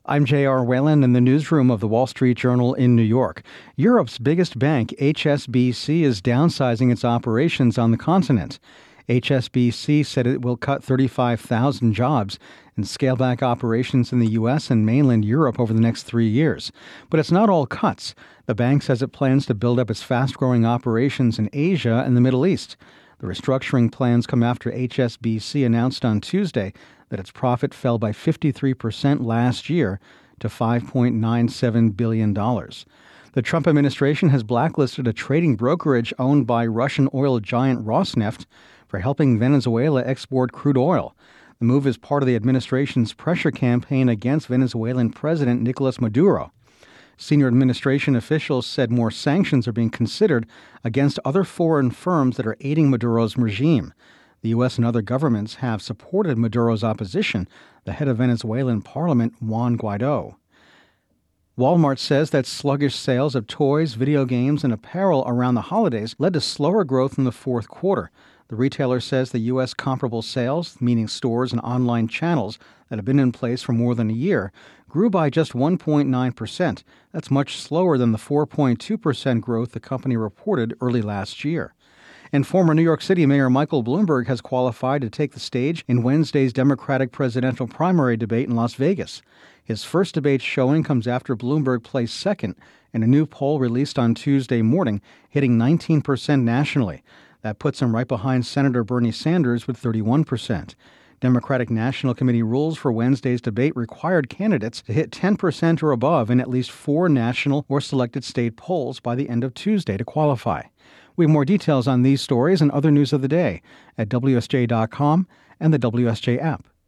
I'm J.R. Whalen in the newsroom of the Wall Street Journal in New York. Europe's biggest bank, HSBC, is downsizing its operations on the continent. HSBC said it will cut 35,000 jobs and scale back operations in the U.S. and mainland Europe over the next 3 years. But it's not all cuts. The bank says it plans to build up its fast-growing operations in Asia and the Middle East. The restructuring plans come after HSBC announced on Tuesday that its profit fell by 53% last year to $5.97 billion. The Trump administration has blacklisted a trading brokerage owned by Russian oil giant Rosneft for helping Venezuela export crude oil. The move is part of the administration's pressure campaign against Venezuelan President Nicolas Maduro. Senior administration officials said more sanctions are being considered against other foreign firms that are aiding Maduro's regime. The U.S. and other governments have supported Maduro's opposition, the head of Venezuelan parliament, Juan Guaido. Walmart says that sluggish sales of toys, video games, and apparel around the holidays led to slower growth in the fourth quarter. The retailer says the U.S. comparable sales, meaning stores and online channels that have been in place for more than a year, grew by just 1.9%. That's much slower than the 4.2% growth the company reported early last year. And former New York City Mayor Michael Bloomberg has qualified to take the stage in Wednesday's Democratic presidential primary debate in Las Vegas. His first debate showing comes after Bloomberg placed second in a new poll released on Tuesday morning, hitting 19% nationally. That puts him right behind Senator Bernie Sanders with 31%. Democratic National Committee rules for Wednesday's debate required candidates to hit 10% or above in at least 4 national or selected state polls by the end of Tuesday to qualify. We have more details on these stories and other news of the day at WSJ.com and the WSJ app.